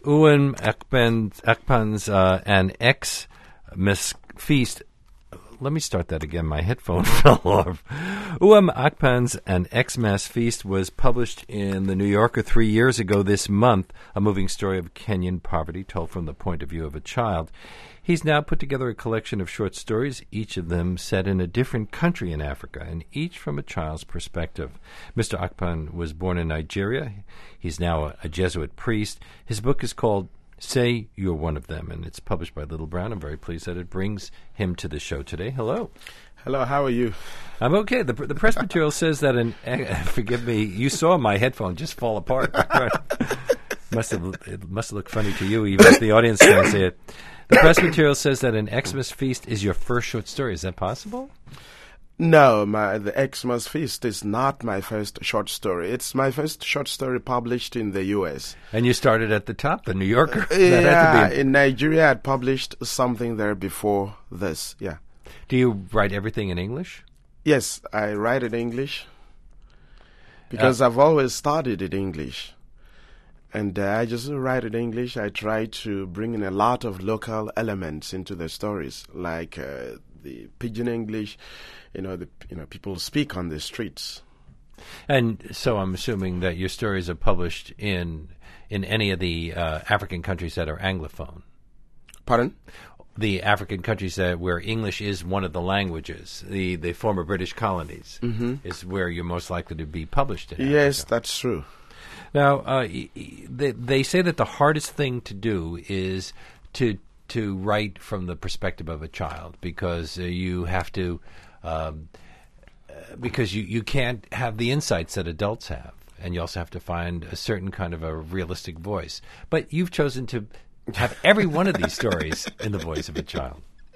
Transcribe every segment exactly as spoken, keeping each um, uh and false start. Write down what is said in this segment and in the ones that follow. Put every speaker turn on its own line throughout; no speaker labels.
Uwem Akpan's, Akpan's uh, and Xmas Feast. Let me start that again. My headphone fell off. Uwem Akpan's and Xmas Feast was published in The New Yorker three years ago this month, a moving story of Kenyan poverty told from the point of view of a child. He's now put together a collection of short stories, each of them set in a different country in Africa, and each from a child's perspective. Mister Akpan was born in Nigeria. He's now a, a Jesuit priest. His book is called Say You're One of Them, and it's published by Little Brown. I'm very pleased that it brings him to the show today. Hello.
Hello, how are you?
I'm okay. The, the press material says that an... Uh, forgive me, you saw my headphone just fall apart. must have, it must have looked funny to you, even if the audience can't see it. The press material says that an Xmas Feast is your first short story. Is that possible?
No, my, the Xmas Feast is not my first short story. It's my first short story published in the U S.
And you started at the top, the New Yorker.
Uh, yeah,
had to be...
in Nigeria, I'd published something there before this, yeah.
Do you write everything in English?
Yes, I write in English because uh, I've always studied in English. And uh, I just write in English. I try to bring in a lot of local elements into the stories, like uh, the pidgin English, you know, the you know people speak on the streets.
And so I'm assuming that your stories are published in in any of the uh, African countries that are Anglophone.
Pardon?
The African countries that where English is one of the languages, the, the former British colonies, mm-hmm. is where you're most likely to be published in.
Yes,
Africa.
That's true.
Now, uh, they, they say that the hardest thing to do is to to write from the perspective of a child because uh, you have to, um, uh, because you, you can't have the insights that adults have, and you also have to find a certain kind of a realistic voice. But you've chosen to have every one of these stories in the voice of a child.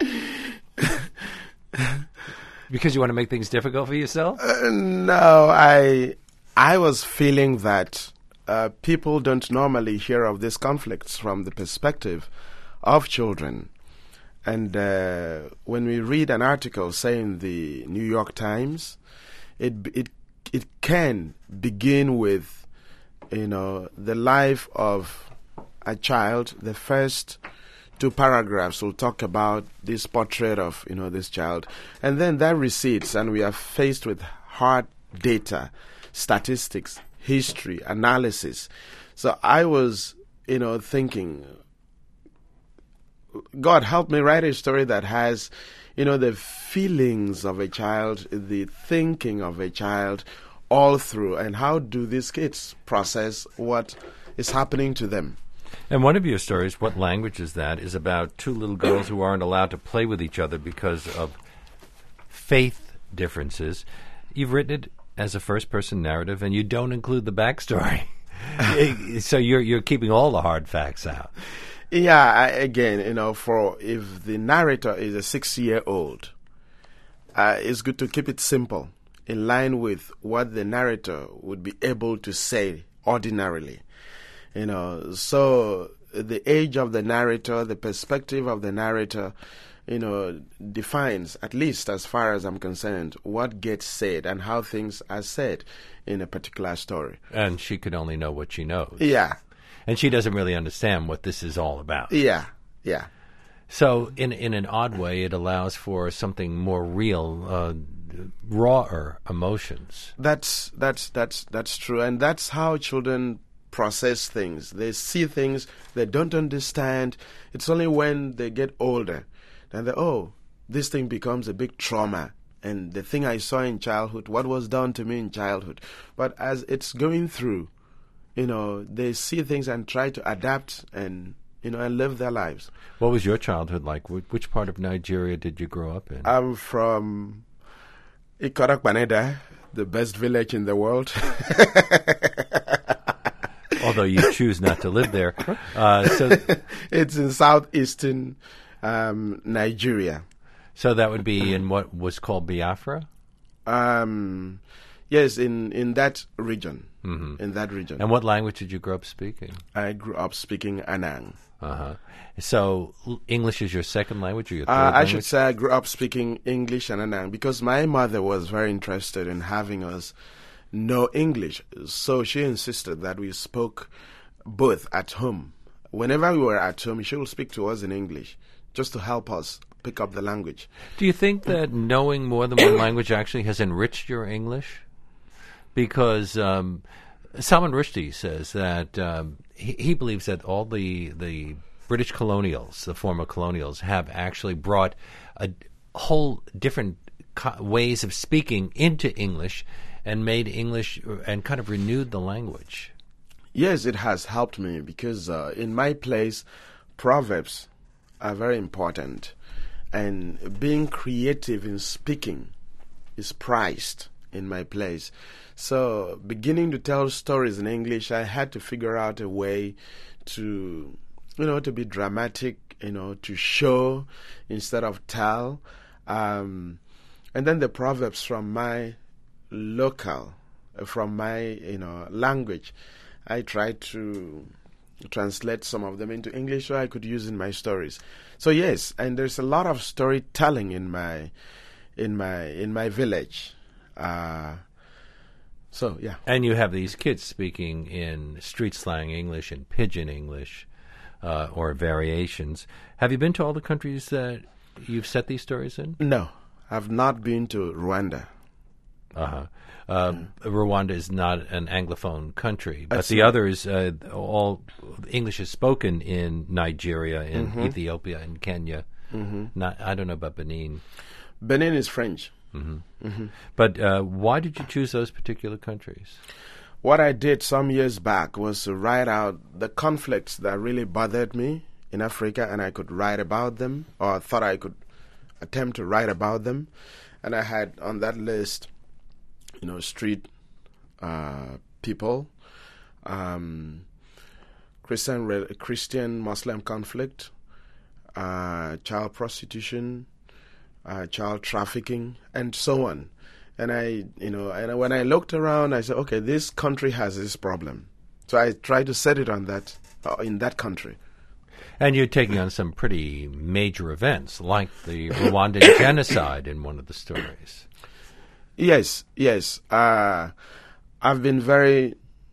Because you want to make things difficult for yourself?
Uh, no, I I was feeling that Uh, people don't normally hear of these conflicts from the perspective of children. And uh, when we read an article, say in the New York Times, it it it can begin with, you know, the life of a child. The first two paragraphs will talk about this portrait of, you know, this child. And then that recedes, and we are faced with hard data, statistics, history, analysis. So I was, you know, thinking, God, help me write a story that has, you know, the feelings of a child, the thinking of a child all through, and how do these kids process what is happening to them.
And one of your stories, What Language Is That?, is about two little girls who aren't allowed to play with each other because of faith differences. You've written it as a first-person narrative, and you don't include the backstory. So you're you're keeping all the hard facts out.
Yeah, I, again, you know, for if the narrator is a six-year-old, uh, it's good to keep it simple, in line with what the narrator would be able to say ordinarily. You know, so the age of the narrator, the perspective of the narrator, you know, defines, at least as far as I'm concerned, what gets said and how things are said in a particular story.
And she could only know what she knows.
Yeah.
And she doesn't really understand what this is all about.
Yeah, yeah.
So in in an odd way, it allows for something more real, uh, rawer emotions.
That's that's that's that's true, and that's how children process things. They see things they don't understand. It's only when they get older that they, oh, this thing becomes a big trauma. And the thing I saw in childhood, what was done to me in childhood. But as it's going through, you know, they see things and try to adapt and, you know, and live their lives.
What was your childhood like? Which part of Nigeria did you grow up in?
I'm from Ikorakbaneda, the best village in the world.
Although you choose not to live there. Uh, so
it's in southeastern um, Nigeria.
So that would be in what was called Biafra?
Um, yes, in, in that region.
Mm-hmm.
In that region.
And what language did you grow up speaking?
I grew up speaking Anang.
Uh-huh. So English is your second language or your third
uh, I
language?
should say I grew up speaking English and Anang because my mother was very interested in having us know English. So she insisted that we spoke both at home, whenever we were at home, she would speak to us in English just to help us pick up the language.
Do you think that knowing more than one language actually has enriched your English? Because um, Salman Rushdie says that um, he, he believes that all the the British colonials, the former colonials, have actually brought a whole different co- ways of speaking into English and made English and kind of renewed the language.
Yes, it has helped me because uh, in my place, proverbs are very important. And being creative in speaking is prized in my place. So beginning to tell stories in English, I had to figure out a way to, you know, to be dramatic, you know, to show instead of tell. Um, and then the proverbs from my local, from my, you know, language, I tried to translate some of them into English so I could use in my stories. So yes, and there's a lot of storytelling in my in my in my village. Uh, so yeah.
And you have these kids speaking in street slang English and pidgin English uh, or variations. Have you been to all the countries that you've set these stories in?
No, I've not been to Rwanda.
Uh-huh. Uh, mm. Rwanda is not an Anglophone country, but
That's
the
not.
others, uh, all English is spoken in Nigeria, in mm-hmm. Ethiopia, in Kenya. Mm-hmm. Not, I don't know about Benin.
Benin is French.
Mm-hmm. Mm-hmm. But uh, why did you choose those particular countries?
What I did some years back was to write out the conflicts that really bothered me in Africa, and I could write about them, or I thought I could attempt to write about them. And I had on that list, you know, street uh, people, um, Christian, Christian Muslim conflict, uh, child prostitution, uh, child trafficking, and so on. And I, you know, and when I looked around, I said, okay, this country has this problem. So I tried to set it on that, uh, in that country.
And you're taking on some pretty major events, like the Rwandan genocide in one of the stories.
Yes, yes. Uh, I've been very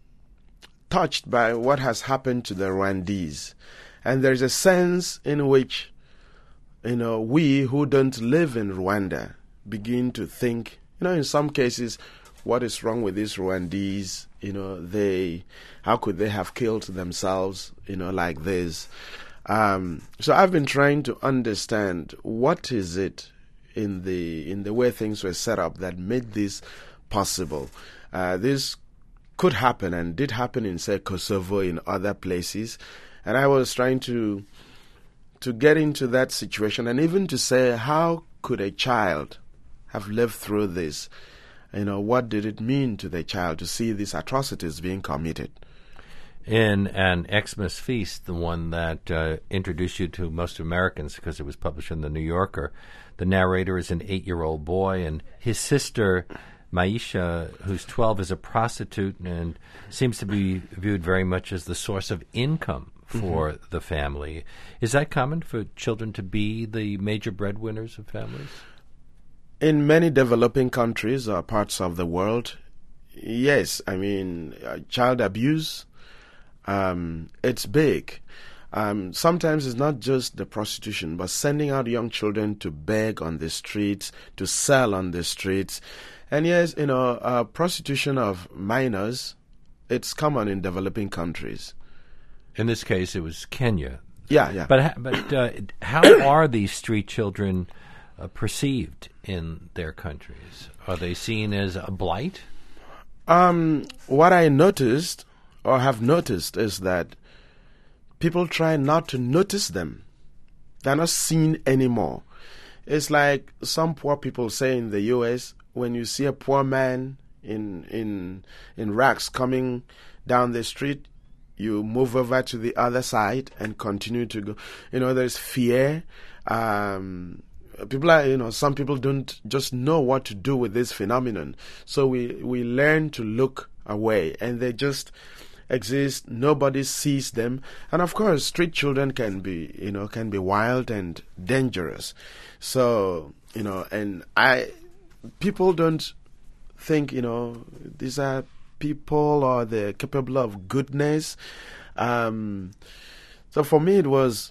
touched by what has happened to the Rwandese. And there's a sense in which, you know, we who don't live in Rwanda begin to think, you know, in some cases, what is wrong with these Rwandese? You know, they, how could they have killed themselves, you know, like this? Um, so I've been trying to understand what is it in the in the way things were set up that made this possible. Uh, this could happen and did happen in, say, Kosovo, in other places. And I was trying to to get into that situation and even to say, how could a child have lived through this? You know, what did it mean to the child to see these atrocities being committed?
In An Xmas Feast, the one that uh, introduced you to most Americans because it was published in the New Yorker, the narrator is an eight-year-old boy, and his sister, Maisha, who's twelve, is a prostitute and seems to be viewed very much as the source of income for mm-hmm. the family. Is that common for children to be the major breadwinners of families?
In many developing countries or parts of the world, yes. I mean, uh, child abuse, um, it's big. Um, sometimes it's not just the prostitution, but sending out young children to beg on the streets, to sell on the streets. And yes, you know, uh, prostitution of minors, it's common in developing countries.
In this case, it was Kenya.
Yeah, yeah.
But but uh, how are these street children uh, perceived in their countries? Are they seen as a blight?
Um, what I noticed, or have noticed, is that people try not to notice them. They're not seen anymore. It's like some poor people say in the U S, when you see a poor man in in in rags coming down the street, you move over to the other side and continue to go. You know, there's fear. Um, people are, you know, some people don't just know what to do with this phenomenon. So we, we learn to look away, and they just exist. Nobody sees them. And of course, street children can be, you know, can be wild and dangerous. So, you know, and I, people don't think, you know, these are people or they're capable of goodness. Um, So for me, it was,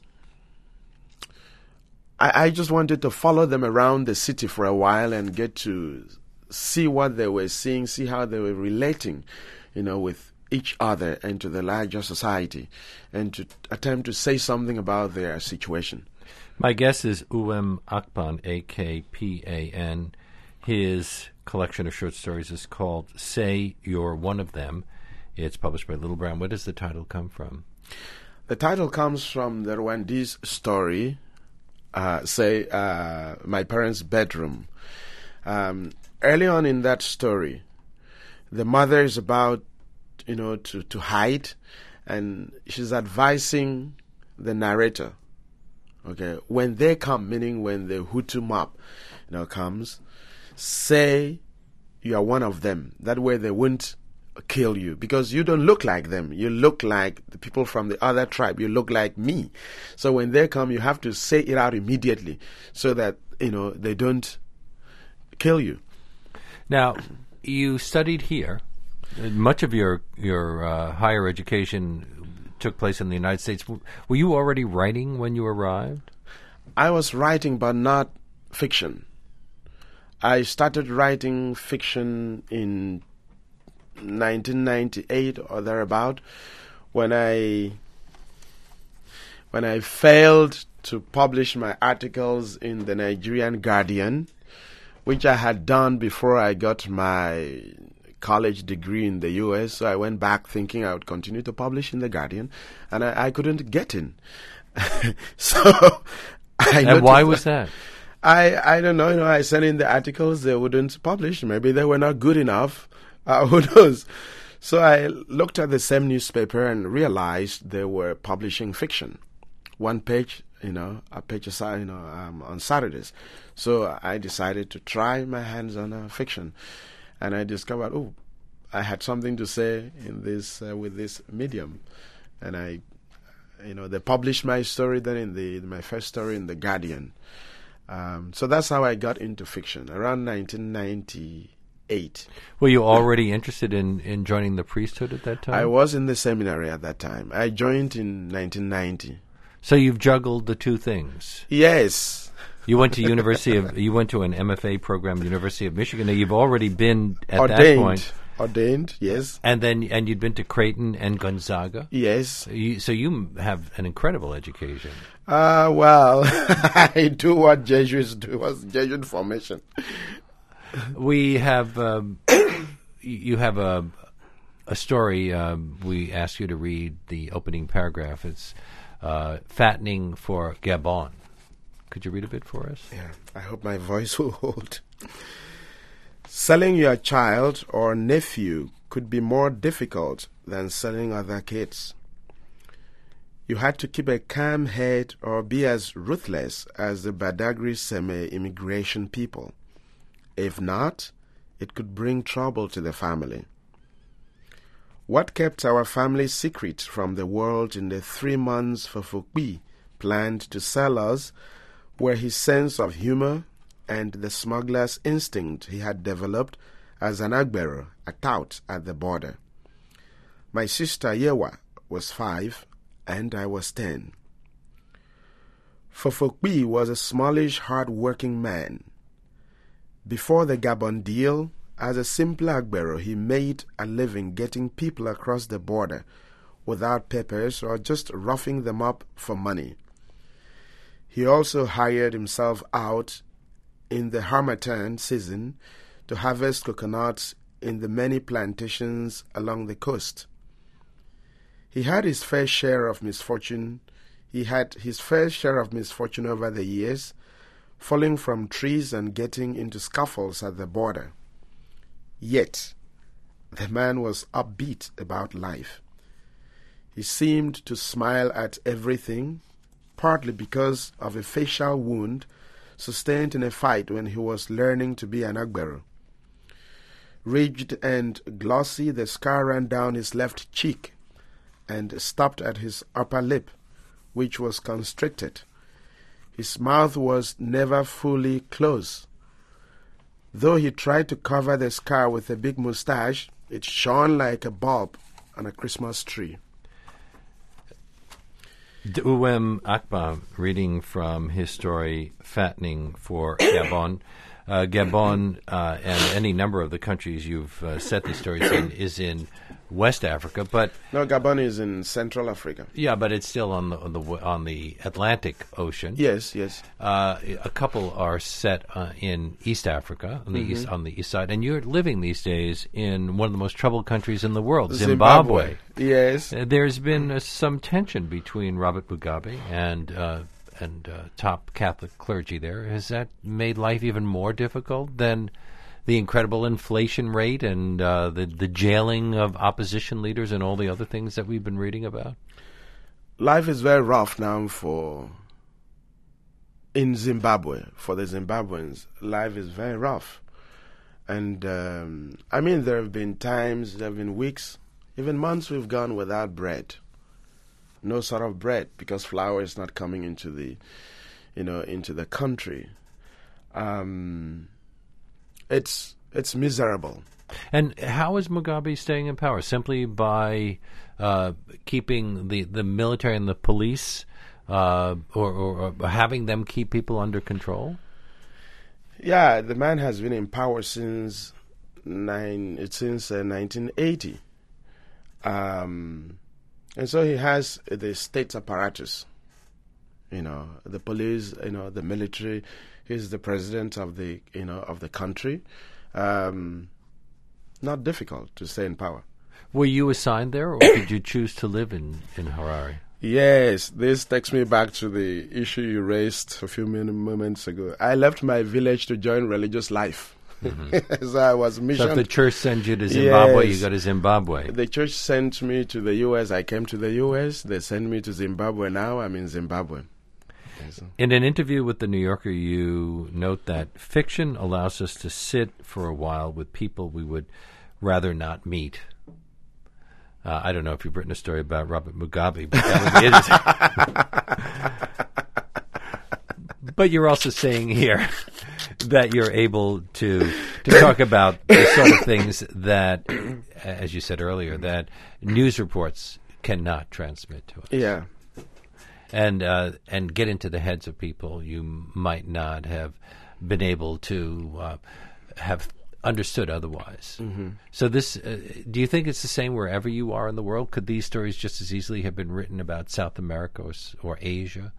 I, I just wanted to follow them around the city for a while and get to see what they were seeing, see how they were relating, you know, with each other and to the larger society, and to attempt to say something about their situation.
My guess is U M Akpan, A K P A N. His collection of short stories is called Say You're One of Them. It's published by Little Brown. Where does the title come from?
The title comes from the Rwandese story, uh, say, uh, My Parents' Bedroom. Um, early on in that story, the mother is about, you know, to, to hide, and she's advising the narrator, okay, when they come, meaning when the Hutu mob, you know, comes, say you are one of them. That way they won't kill you, because you don't look like them. You look like the people from the other tribe. You look like me. So when they come, you have to say it out immediately so that, you know, they don't kill you.
Now, you studied here. Much of your your uh, higher education took place in the United States. Were you already writing when you arrived?
I was writing, but not fiction. I started writing fiction in nineteen ninety-eight or thereabout, when I when I failed to publish my articles in the Nigerian Guardian, which I had done before I got my college degree in the U S. So I went back thinking I would continue to publish in the Guardian, and I, I couldn't get in. so I
And why was that?
I, I don't know. You know, I sent in the articles, they wouldn't publish. Maybe they were not good enough. Uh, who knows? So I looked at the same newspaper and realized they were publishing fiction, one page, you know, a page aside, you know, um, on Saturdays. So I decided to try my hands on uh, fiction, and I discovered, oh, I had something to say in this uh, with this medium, and I, you know, they published my story then in the my first story in the Guardian. Um, so that's how I got into fiction around nineteen ninety-eight.
Were you already interested in, in joining the priesthood at that time?
I was in the seminary at that time. I joined in nineteen ninety.
So you've juggled the two things.
Yes.
You went to University of you went to an M F A program, University of Michigan. Now, you've already been at
ordained,
that point
ordained. Yes.
And then and you'd been to Creighton and Gonzaga.
Yes.
You, so you have an incredible education.
Uh, well, I do what Jesuits do, was Jesuit formation.
We have, um, you have a a story. Uh, we asked you to read the opening paragraph. It's uh, fattening for Gabon. Could you read a bit for us?
Yeah, I hope my voice will hold. Selling your child or nephew could be more difficult than selling other kids. You had to keep a calm head or be as ruthless as the Badagry Seme immigration people. If not, it could bring trouble to the family. What kept our family secret from the world in the three months Fofokpi planned to sell us were his sense of humor and the smuggler's instinct he had developed as an agbero, a tout at the border. My sister Yewa was five, and I was ten. Fofokpi was a smallish, hard-working man. Before the Gabon deal, as a simple agbero, he made a living getting people across the border without papers or just roughing them up for money. He also hired himself out in the Harmattan season to harvest coconuts in the many plantations along the coast. He had his fair share of misfortune. He had his fair share of misfortune over the years, falling from trees and getting into scuffles at the border. Yet, the man was upbeat about life. He seemed to smile at everything, partly because of a facial wound sustained in a fight when he was learning to be an agbero. Ridged and glossy, the scar ran down his left cheek and stopped at his upper lip, which was constricted. His mouth was never fully closed. Though he tried to cover the scar with a big mustache, it shone like a bulb on a Christmas tree.
Ouem Akpa, reading from his story Fattening for Gabon. Uh, Gabon uh, and any number of the countries you've uh, set these stories in is in West Africa, but
No, Gabon is in Central Africa.
yeah, but it's still on the on the, on the Atlantic Ocean.
Yes, yes.
Uh, a couple are set uh, in East Africa, on the
Mm-hmm.
east on the east side, and you're living these days in one of the most troubled countries in the world, Zimbabwe.
Yes.
Uh, There's been uh, some tension between Robert Mugabe and uh, and uh, top Catholic clergy there. Has that made life even more difficult than the incredible inflation rate and uh, the the jailing of opposition leaders and all the other things that we've been reading about?
Life is very rough now for in Zimbabwe. For the Zimbabweans, life is very rough. And um, I mean, there have been times, there have been weeks, even months we've gone without bread. No sort of bread because flour is not coming into the, you know, into the country. Um, it's it's miserable.
And how is Mugabe staying in power? Simply by uh, keeping the, the military and the police, uh, or, or, or having them keep people under control?
Yeah, the man has been in power since nine since uh, nineteen eighty, um, and so he has the state apparatus. You know, the police. You know, the military. He's the president of the you know of the country. Um, not difficult to stay in power.
Were you assigned there, or did you choose to live in, in Harare?
Yes, this takes me back to the issue you raised a few min- moments ago. I left my village to join religious life. Mm-hmm. So I was missioned.
So if the church sends you to Zimbabwe,
Yes.
you go to Zimbabwe.
The church sent me to the U S. I came to the U S. They sent me to Zimbabwe. Now I'm in Zimbabwe. Yes.
In an interview with The New Yorker, you note that fiction allows us to sit for a while with people we would rather not meet. Uh, I don't know if you've written a story about Robert Mugabe, but that would be it. But you're also saying here that you're able to to talk about the sort of things that, as you said earlier, that news reports cannot transmit to us.
Yeah.
And uh, and get into the heads of people you might not have been able to uh, have understood otherwise. Mm-hmm. So this, uh, do you think it's the same wherever you are in the world? Could these stories just as easily have been written about South America or, s- or Asia,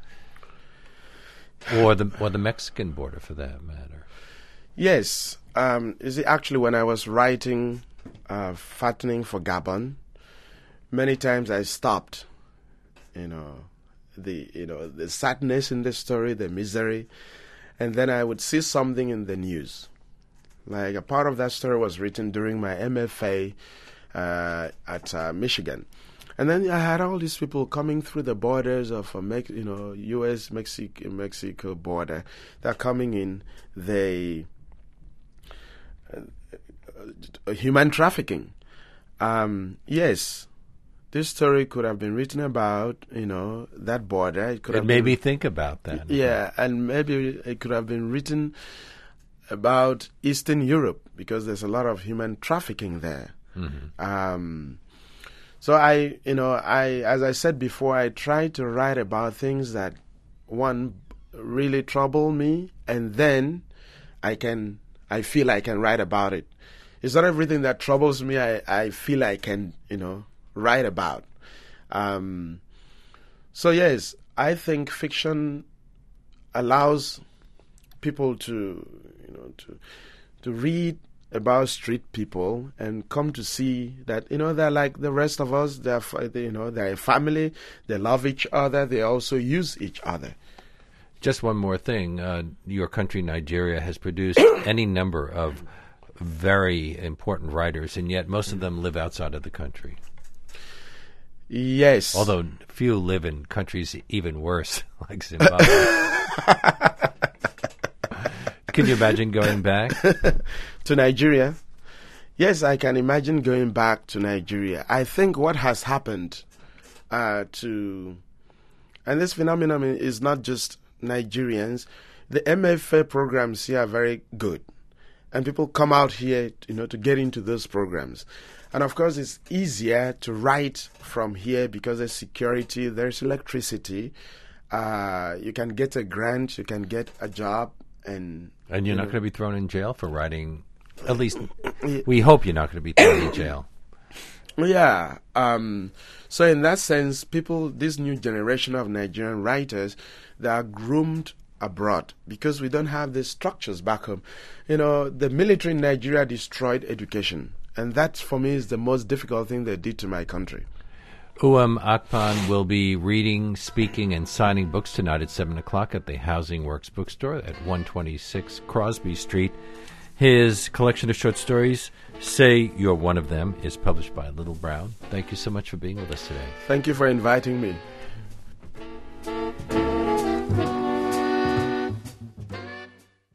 or the or the Mexican border, for that matter?
Yes. Um, you see, actually, when I was writing uh, Fattening for Gabon, many times I stopped, you know, the you know the sadness in the story, the misery, and then I would see something in the news. Like a part of that story was written during my M F A uh, at uh, Michigan, and then I had all these people coming through the borders of a Mex- you know U S Mexico Mexico border. They're coming in. They uh, uh, human trafficking. Um, yes. This story could have been written about, you know, that border. It could
It
have
made
been,
me think about that.
yeah, and maybe it could have been written about Eastern Europe because there's a lot of human trafficking there. Mm-hmm. Um, so I, you know, I, as I said before, I try to write about things that one really trouble me, and then I can, I feel I can write about it. It's not everything that troubles me. I, I feel I can, you know. Write about. Um, so yes, I think fiction allows people to, you know, to to read about street people and come to see that, you know, they're like the rest of us. They're, you know, they're a family. They love each other. They also use each other.
Just one more thing. Uh, your country, Nigeria, has produced any number of very important writers, and yet most of them live outside of the country.
Yes.
Although few live in countries even worse, like Zimbabwe. Can you imagine going back?
To Nigeria? Yes, I can imagine going back to Nigeria. I think what has happened uh, to... And this phenomenon is not just Nigerians. The M F A programs here are very good. and people come out here, you know, to get into those programs. And of course, it's easier to write from here because there's security, there's electricity. Uh, you can get a grant, you can get a job, and
and you're
you
not
know,
going to be thrown in jail for writing. At least, we hope you're not going to be thrown in jail.
Yeah. Um, so in that sense, people, this new generation of Nigerian writers, they are groomed abroad because we don't have the structures back home. You know, the military in Nigeria destroyed education. And that, for me, is the most difficult thing they did to my country.
Uwem Akpan will be reading, speaking, and signing books tonight at seven o'clock at the Housing Works bookstore at one twenty-six Crosby Street. His collection of short stories, Say You're One of Them, is published by Little Brown. Thank you so much for being with us today.
Thank you for inviting me.